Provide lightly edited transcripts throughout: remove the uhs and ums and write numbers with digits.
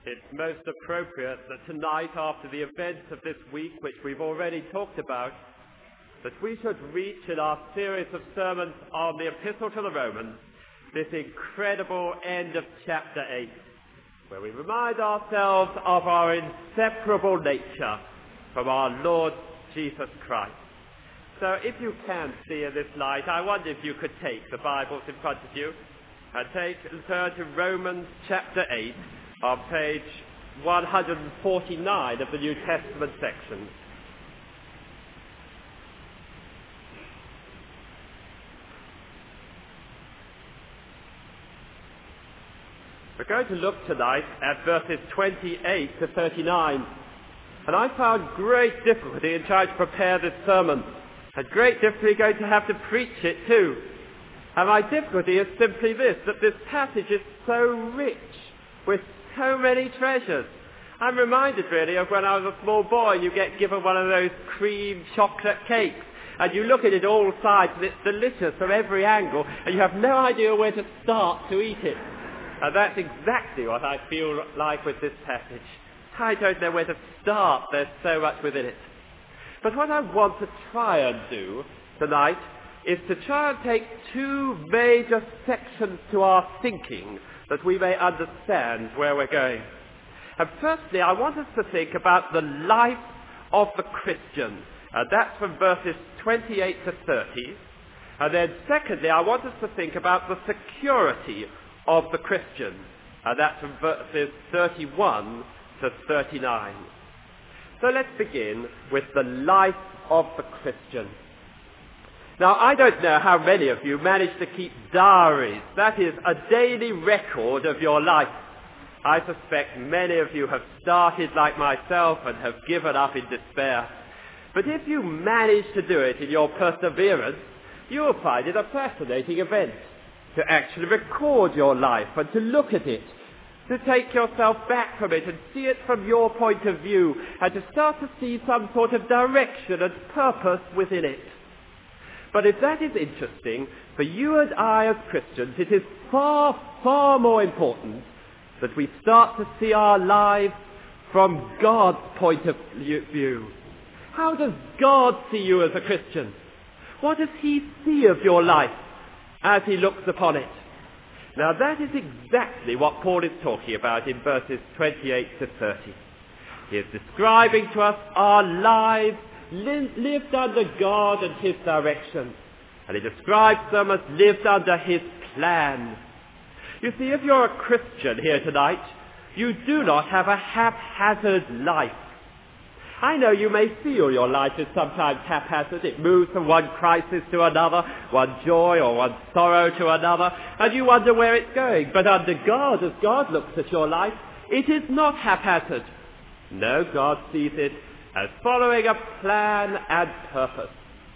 It's most appropriate that tonight, after the events of this week, which we've already talked about, that we should reach in our series of sermons on the Epistle to the Romans this incredible end of chapter 8, where we remind ourselves of our inseparable nature from our Lord Jesus Christ. So if you can see in this light, I wonder if you could take the Bibles in front of you and turn to Romans chapter 8 on page 149 of the New Testament section. We're going to look tonight at verses 28 to 39. And I found great difficulty in trying to prepare this sermon. And great difficulty going to have to preach it too. And my difficulty is simply this, that this passage is so rich with so many treasures. I'm reminded really of when I was a small boy, you get given one of those cream chocolate cakes. And you look at it all sides and it's delicious from every angle. And you have no idea where to start to eat it. And that's exactly what I feel like with this passage. I don't know where to start. There's so much within it. But what I want to try and do tonight is to try and take two major sections to our thinking that we may understand where we're going. And firstly, I want us to think about the life of the Christian. That's from verses 28 to 30. And then secondly, I want us to think about the security of the Christian. And that's from verses 31 to 39. So let's begin with the life of the Christian. Now, I don't know how many of you manage to keep diaries. That is, a daily record of your life. I suspect many of you have started like myself and have given up in despair. But if you manage to do it in your perseverance, you will find it a fascinating event to actually record your life and to look at it, to take yourself back from it and see it from your point of view and to start to see some sort of direction and purpose within it. But if that is interesting, for you and I as Christians, it is far, far more important that we start to see our lives from God's point of view. How does God see you as a Christian? What does he see of your life as he looks upon it? Now that is exactly what Paul is talking about in verses 28 to 30. He is describing to us our lives lived under God and his direction. And he describes them as lived under his plan. You see, if you're a Christian here tonight, you do not have a haphazard life. I know you may feel your life is sometimes haphazard. It moves from one crisis to another, one joy or one sorrow to another, and you wonder where it's going. But under God, as God looks at your life, it is not haphazard. No, God sees it as following a plan and purpose.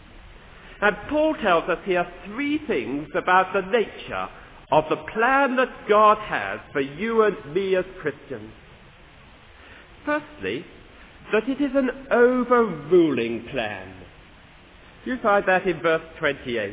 And Paul tells us here three things about the nature of the plan that God has for you and me as Christians. Firstly, that it is an overruling plan. You find that in verse 28.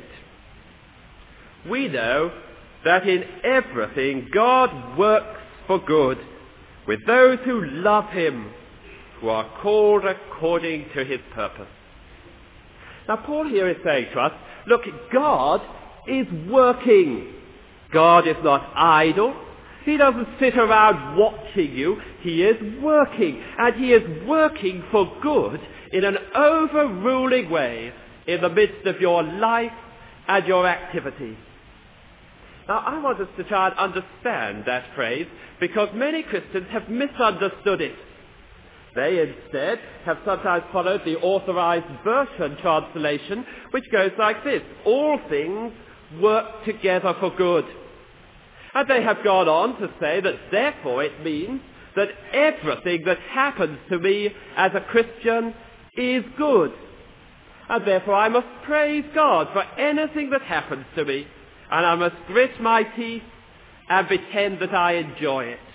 We know that in everything God works for good with those who love him, who are called according to his purpose. Now Paul here is saying to us, look, God is working. God is not idle. He doesn't sit around watching you. He is working, and he is working for good in an overruling way in the midst of your life and your activities. Now, I want us to try and understand that phrase because many Christians have misunderstood it. They instead have sometimes followed the Authorized Version translation, which goes like this: all things work together for good. And they have gone on to say that therefore it means that everything that happens to me as a Christian is good. And therefore I must praise God for anything that happens to me. And I must grit my teeth and pretend that I enjoy it.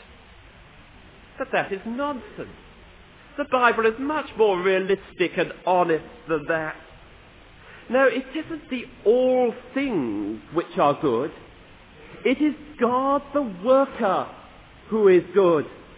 But that is nonsense. The Bible is much more realistic and honest than that. No, it isn't the all things which are good. It is God the worker who is good.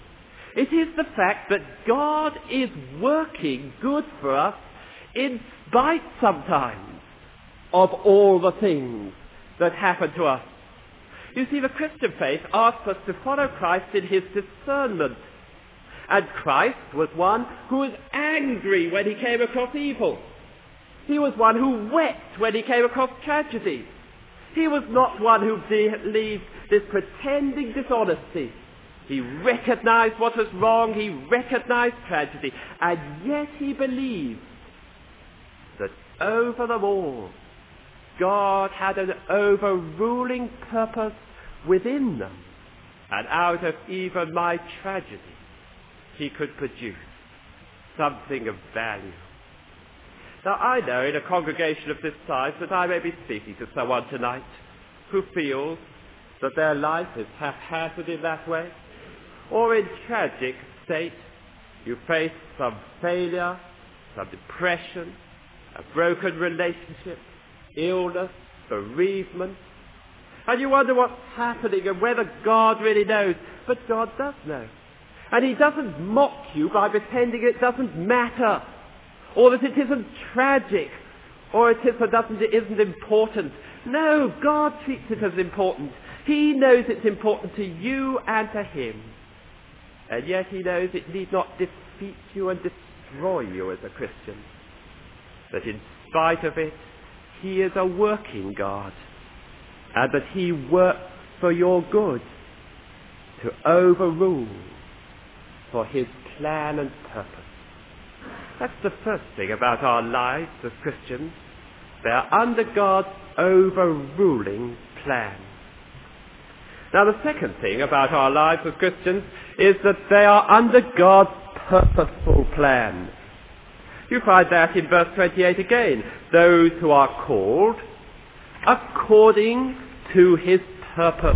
It is the fact that God is working good for us in spite sometimes of all the things that happen to us. You see, the Christian faith asks us to follow Christ in his discernment. And Christ was one who was angry when he came across evil. He was one who wept when he came across tragedy. He was not one who believed this pretending dishonesty. He recognized what was wrong. He recognized tragedy. And yet he believed that over them all, God had an overruling purpose within them. And out of even my tragedy, he could produce something of value. Now, I know in a congregation of this size that I may be speaking to someone tonight who feels that their life is haphazard in that way, or in tragic state. You face some failure, some depression, a broken relationship, illness, bereavement, and you wonder what's happening and whether God really knows. But God does know. And he doesn't mock you by pretending it doesn't matter, or that it isn't tragic, or it isn't important. No, God treats it as important. He knows it's important to you and to him. And yet he knows it need not defeat you and destroy you as a Christian. That in spite of it, he is a working God, and that he works for your good, to overrule for his plan and purpose. That's the first thing about our lives as Christians. They are under God's overruling plan. Now, the second thing about our lives as Christians is that they are under God's purposeful plan. You find that in verse 28 again. Those who are called according to his purpose.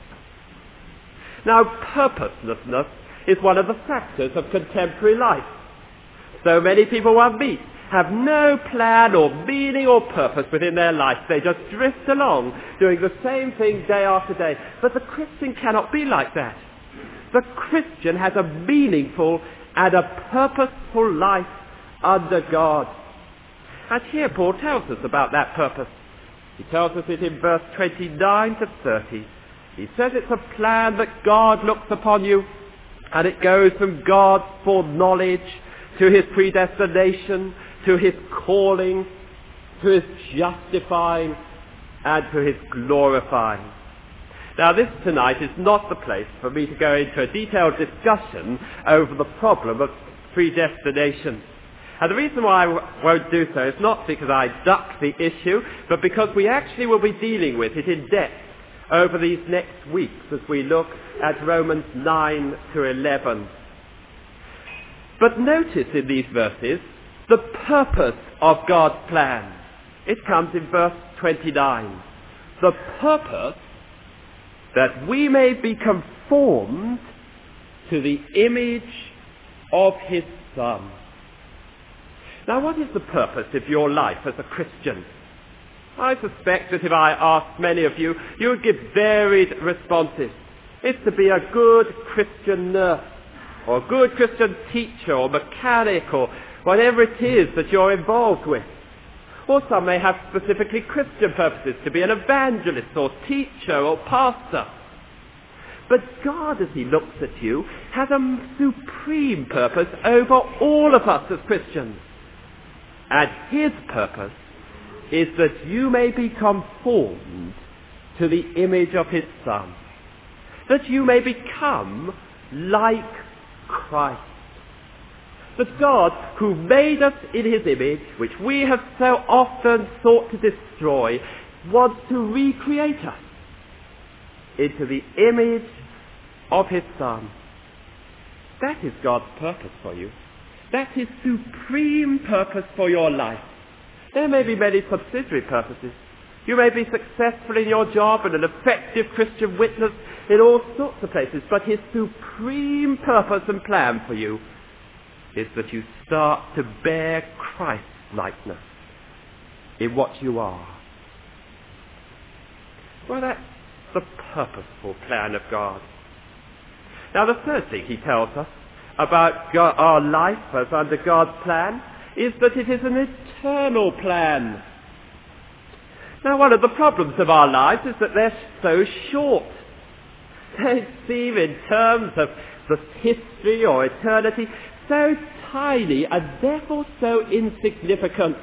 Now, purposelessness is one of the factors of contemporary life. So many people one meets have no plan or meaning or purpose within their life. They just drift along, doing the same thing day after day. But the Christian cannot be like that. The Christian has a meaningful and a purposeful life under God. And here Paul tells us about that purpose. He tells us it in verse 29 to 30. He says it's a plan that God looks upon you, and it goes from God's foreknowledge to his predestination, to his calling, to his justifying, and to his glorifying. Now, this tonight is not the place for me to go into a detailed discussion over the problem of predestination. And the reason why I won't do so is not because I duck the issue, but because we actually will be dealing with it in depth over these next weeks as we look at Romans 9 to 11. But notice in these verses the purpose of God's plan. It comes in verse 29. The purpose that we may be conformed to the image of his Son. Now, what is the purpose of your life as a Christian? I suspect that if I asked many of you, you would give varied responses. It's to be a good Christian nurse, or a good Christian teacher, or mechanic, or whatever it is that you're involved with. Or some may have specifically Christian purposes, to be an evangelist, or teacher, or pastor. But God, as he looks at you, has a supreme purpose over all of us as Christians. And his purpose is that you may be conformed to the image of his Son, that you may become like Christ. That God, who made us in his image, which we have so often sought to destroy, wants to recreate us into the image of his Son. That is God's purpose for you. That's his supreme purpose for your life. There may be many subsidiary purposes. You may be successful in your job and an effective Christian witness in all sorts of places, but his supreme purpose and plan for you is that you start to bear Christ's likeness in what you are. Well, that's the purposeful plan of God. Now, the third thing he tells us about our life as under God's plan is that it is an eternal plan. Now, one of the problems of our lives is that they're so short. They seem, in terms of the history or eternity, so tiny and therefore so insignificant.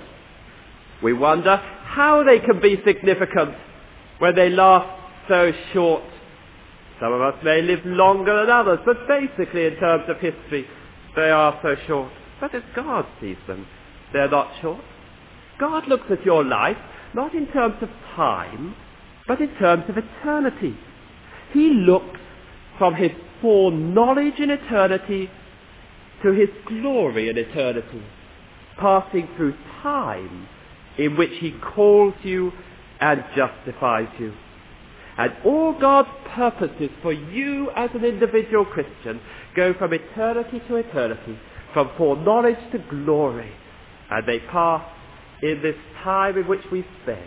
We wonder how they can be significant when they last so short. Some of us may live longer than others, but basically in terms of history, they are so short. But as God sees them, they're not short. God looks at your life not in terms of time, but in terms of eternity. He looks from his foreknowledge in eternity to his glory in eternity, passing through time in which he calls you and justifies you. And all God's purposes for you as an individual Christian go from eternity to eternity, from foreknowledge to glory, and they pass in this time in which we spend,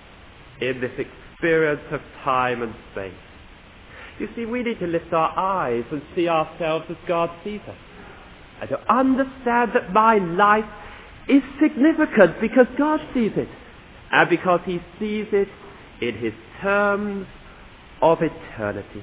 in this experience of time and space. You see, we need to lift our eyes and see ourselves as God sees us, and to understand that my life is significant because God sees it, and because he sees it in his terms of eternity.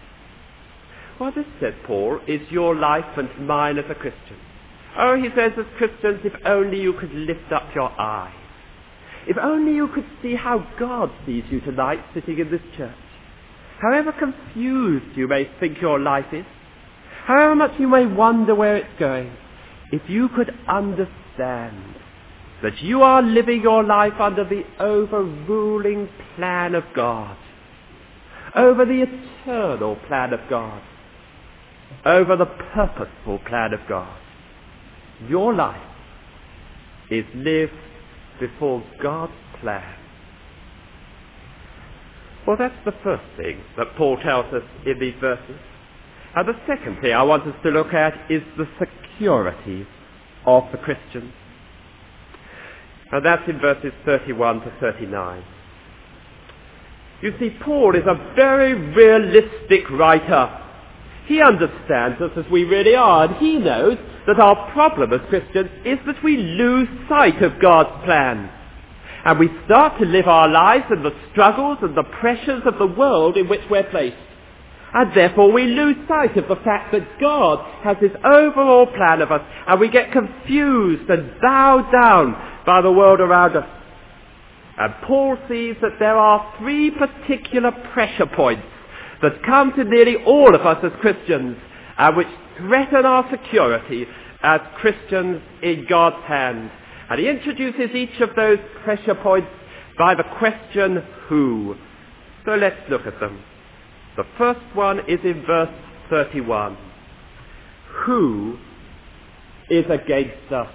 Well, this, said Paul, is your life and mine as a Christian. Oh, he says, as Christians, if only you could lift up your eyes. If only you could see how God sees you tonight sitting in this church. However confused you may think your life is, however much you may wonder where it's going, if you could understand that you are living your life under the overruling plan of God, over the eternal plan of God, over the purposeful plan of God, your life is lived before God's plan. Well, that's the first thing that Paul tells us in these verses. And the second thing I want us to look at is the security of the Christian. And that's in verses 31 to 39. You see, Paul is a very realistic writer. He understands us as we really are, and he knows that our problem as Christians is that we lose sight of God's plan. And we start to live our lives in the struggles and the pressures of the world in which we're placed. And therefore we lose sight of the fact that God has his overall plan of us, and we get confused and bowed down by the world around us. And Paul sees that there are three particular pressure points that come to nearly all of us as Christians, and which threaten our security as Christians in God's hand. And he introduces each of those pressure points by the question, who? So let's look at them. The first one is in verse 31. Who is against us?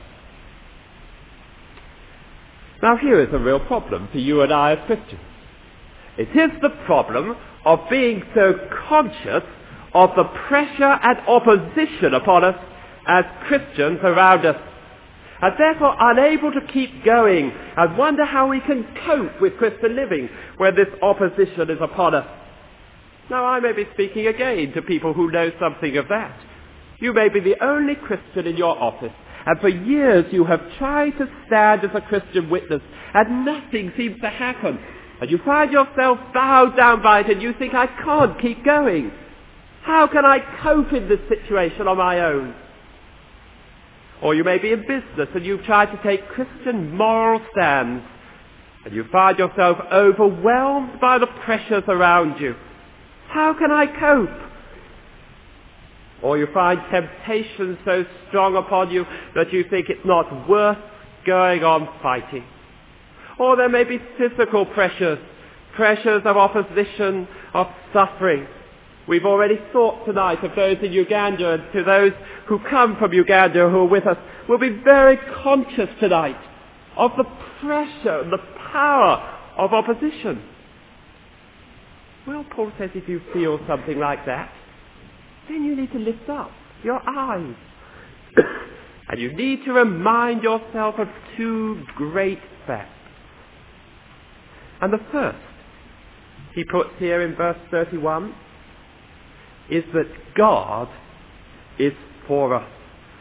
Now here is a real problem for you and I as Christians. It is the problem of being so conscious of the pressure and opposition upon us as Christians around us, and therefore unable to keep going and wonder how we can cope with Christian living when this opposition is upon us. Now, I may be speaking again to people who know something of that. You may be the only Christian in your office, and for years you have tried to stand as a Christian witness, and nothing seems to happen. And you find yourself bowed down by it, and you think, I can't keep going. How can I cope in this situation on my own? Or you may be in business, and you've tried to take Christian moral stands, and you find yourself overwhelmed by the pressures around you. How can I cope? Or you find temptation so strong upon you that you think it's not worth going on fighting. Or there may be physical pressures of opposition, of suffering. We've already thought tonight of those in Uganda, and to those who come from Uganda who are with us, we'll be very conscious tonight of the pressure and the power of opposition. Well, Paul says if you feel something like that, then you need to lift up your eyes. And you need to remind yourself of two great facts. And the first he puts here in verse 31 is that God is for us.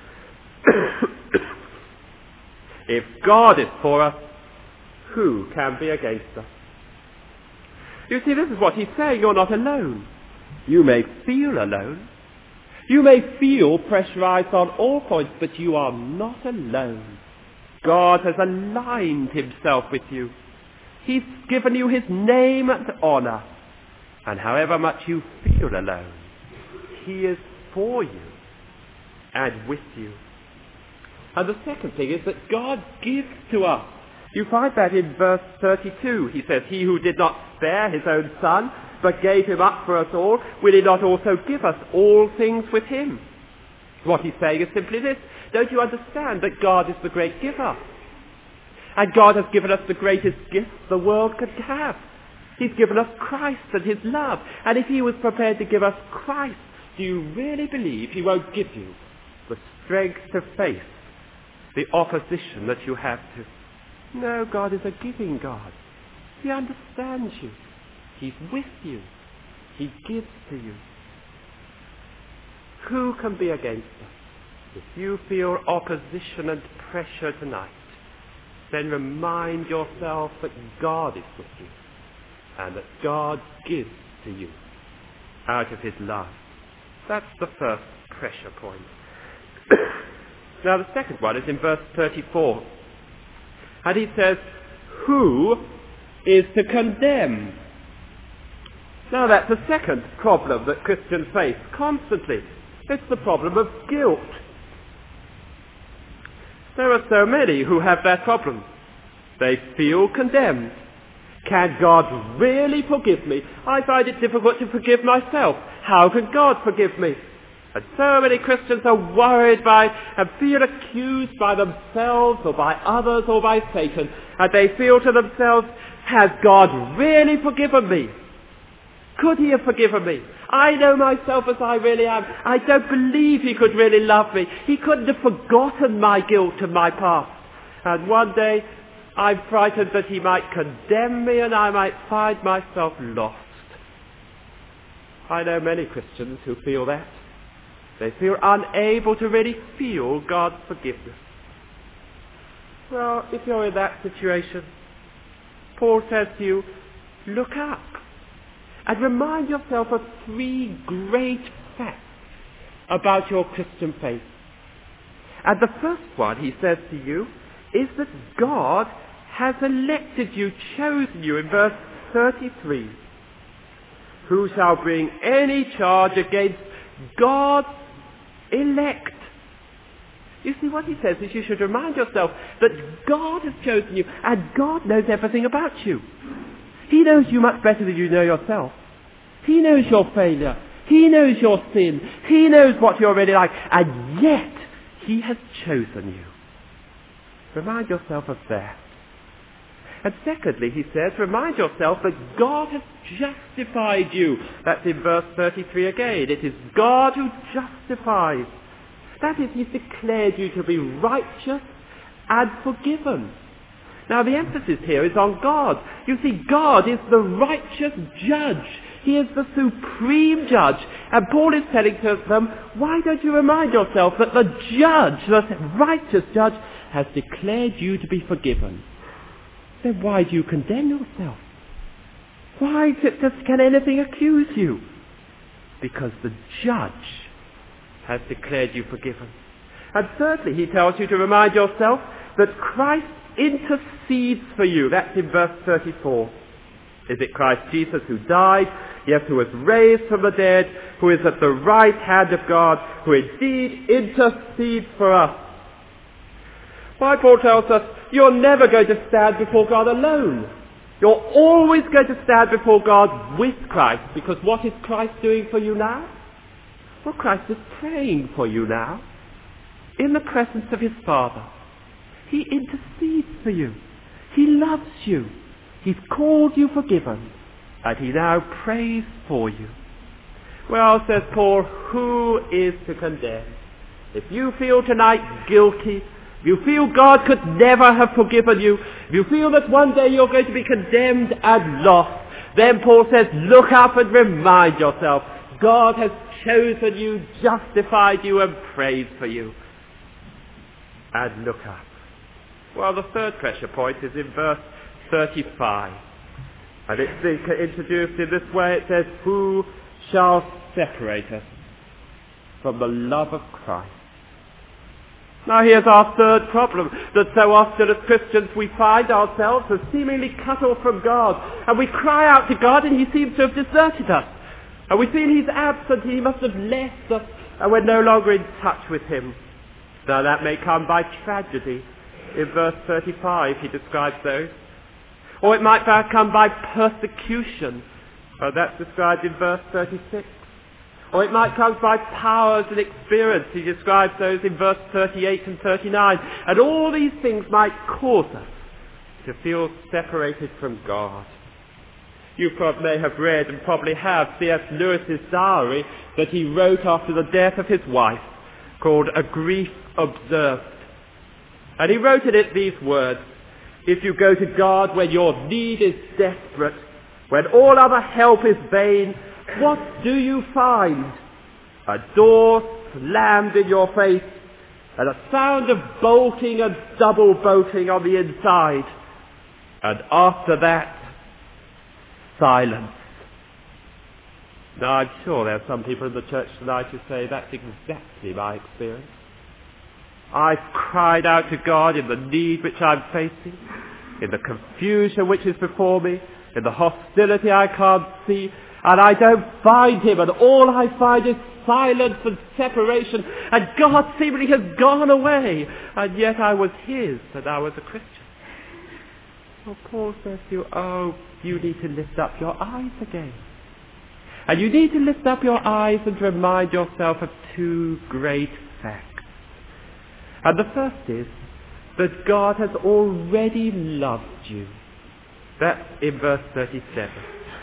If God is for us, who can be against us? You see, this is what he's saying. You're not alone. You may feel alone. You may feel pressurized on all points, but you are not alone. God has aligned himself with you. He's given you his name and honor. And however much you feel alone, he is for you and with you. And the second thing is that God gives to us. You find that in verse 32. He says, he who did not spare his own son, but gave him up for us all, will he not also give us all things with him? What he's saying is simply this. Don't you understand that God is the great giver? And God has given us the greatest gift the world could have. He's given us Christ and his love. And if he was prepared to give us Christ, do you really believe he won't give you the strength to face the opposition that you have to? No, God is a giving God. He understands you. He's with you. He gives to you. Who can be against us? If you feel opposition and pressure tonight, then remind yourself that God is with you and that God gives to you out of his love. That's the first pressure point. Now the second one is in verse 34. And he says, who is to condemn? Now that's the second problem that Christians face constantly. It's the problem of guilt. There are so many who have that problem. They feel condemned. Can God really forgive me? I find it difficult to forgive myself. How can God forgive me? And so many Christians are worried by and feel accused by themselves or by others or by Satan. And they feel to themselves, has God really forgiven me? Could he have forgiven me? I know myself as I really am. I don't believe he could really love me. He couldn't have forgotten my guilt and my past. And one day I'm frightened that he might condemn me and I might find myself lost. I know many Christians who feel that. They feel unable to really feel God's forgiveness. Well, if you're in that situation, Paul says to you, look up and remind yourself of three great facts about your Christian faith. And the first one, he says to you, is that God has elected you, chosen you, in verse 33. Who shall bring any charge against God's elect? You see, what he says is you should remind yourself that God has chosen you and God knows everything about you. He knows you much better than you know yourself. He knows your failure. He knows your sin. He knows what you're really like. And yet, he has chosen you. Remind yourself of that. And secondly, he says, remind yourself that God has justified you. That's in verse 33 again. It is God who justifies. That is, he's declared you to be righteous and forgiven. Now the emphasis here is on God. You see, God is the righteous judge. He is the supreme judge. And Paul is telling to them, why don't you remind yourself that the judge, the righteous judge, has declared you to be forgiven? Then why do you condemn yourself? Why can anything accuse you? Because the judge has declared you forgiven. And thirdly, he tells you to remind yourself that Christ intercedes for you. That's in verse 34. Is it Christ Jesus who died, yes, who was raised from the dead, who is at the right hand of God, who indeed intercedes for us? Why, Paul tells us, you're never going to stand before God alone. You're always going to stand before God with Christ, because what is Christ doing for you now? Well, Christ is praying for you now, in the presence of his Father. He intercedes for you. He loves you. He's called you forgiven, and he now prays for you. Well, says Paul, who is to condemn? If you feel tonight guilty, if you feel God could never have forgiven you, if you feel that one day you're going to be condemned and lost, then Paul says, look up and remind yourself, God has chosen you, justified you, and prayed for you. And look up. Well, the third pressure point is in verse 35. And it's introduced in this way. It says, who shall separate us from the love of Christ? Now here's our third problem, that so often as Christians we find ourselves as seemingly cut off from God, and we cry out to God and he seems to have deserted us. And we feel he's absent, he must have left us, and we're no longer in touch with him. Now that may come by tragedy. In verse 35 he describes those. Or it might come by persecution. That's described in verse 36. Or it might come by powers and experience. He describes those in verse 38 and 39. And all these things might cause us to feel separated from God. You may have read and probably have C.S. Lewis's diary that he wrote after the death of his wife, called A Grief Observed. And he wrote in it these words, if you go to God when your need is desperate, when all other help is vain, what do you find? A door slammed in your face and a sound of bolting and double bolting on the inside. And after that, silence. Now I'm sure there are some people in the church tonight who say that's exactly my experience. I've cried out to God in the need which I'm facing, in the confusion which is before me, in the hostility I can't see, and I don't find him, and all I find is silence and separation, and God seemingly has gone away, and yet I was his, and I was a Christian. Well, Paul says to you, you need to lift up your eyes again. And you need to lift up your eyes and remind yourself of two great facts. And the first is that God has already loved you. That's in verse 37.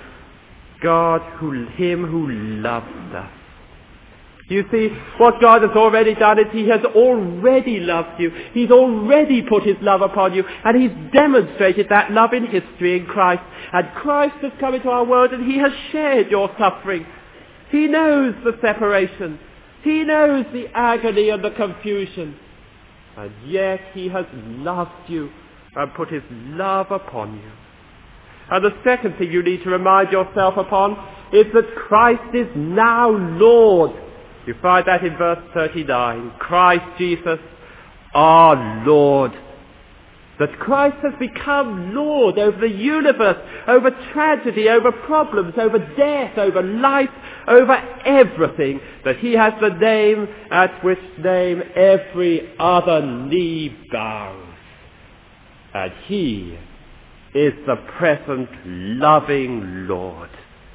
God, him who loves us. You see, what God has already done is he has already loved you. He's already put his love upon you, and he's demonstrated that love in history in Christ. And Christ has come into our world and he has shared your suffering. He knows the separation. He knows the agony and the confusion. And yet he has loved you and put his love upon you. And the second thing you need to remind yourself upon is that Christ is now Lord. You find that in verse 39. Christ Jesus, our Lord. That Christ has become Lord over the universe, over tragedy, over problems, over death, over life, over everything. That he has the name at which name every other knee bows. And he is the present loving Lord.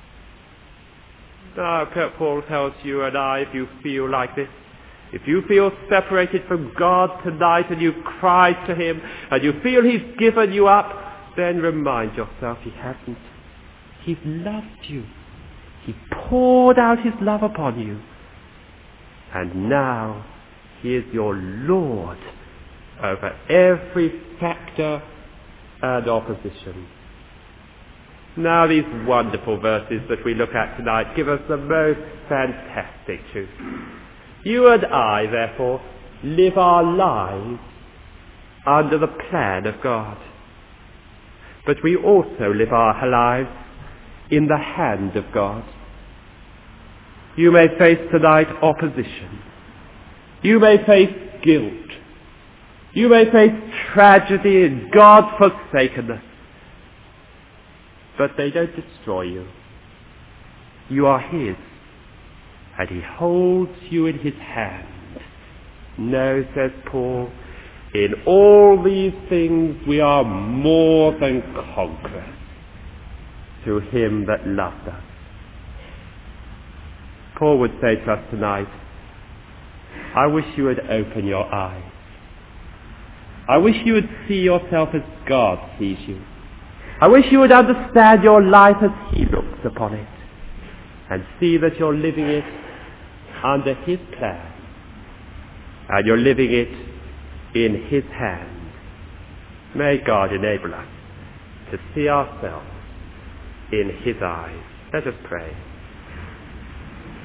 Now, Paul tells you and I, if you feel like this, if you feel separated from God tonight and you cry to him and you feel he's given you up, then remind yourself he hasn't. He's loved you. He poured out his love upon you. And now he is your Lord over every factor and opposition. Now these wonderful verses that we look at tonight give us the most fantastic truth. You and I, therefore, live our lives under the plan of God. But we also live our lives in the hand of God. You may face tonight opposition. You may face guilt. You may face tragedy and God-forsakenness. But they don't destroy you. You are his. And he holds you in his hand. No, says Paul, in all these things we are more than conquerors through him that loved us. Paul would say to us tonight, I wish you would open your eyes. I wish you would see yourself as God sees you. I wish you would understand your life as he looks upon it, and see that you're living it under his plan, and you're living it in his hand. May God enable us to see ourselves in his eyes. Let us pray.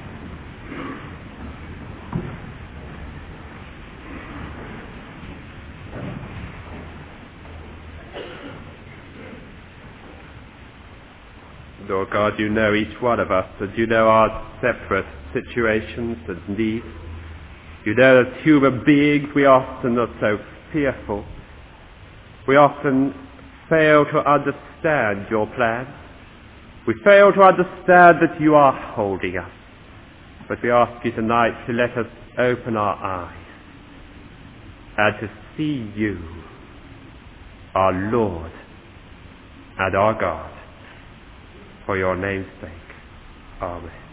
Lord God, you know each one of us, and you know our separate situations and needs. You know as human beings we often are so fearful. We often fail to understand your plan. We fail to understand that you are holding us. But we ask you tonight to let us open our eyes and to see you, our Lord and our God, for your name's sake. Amen.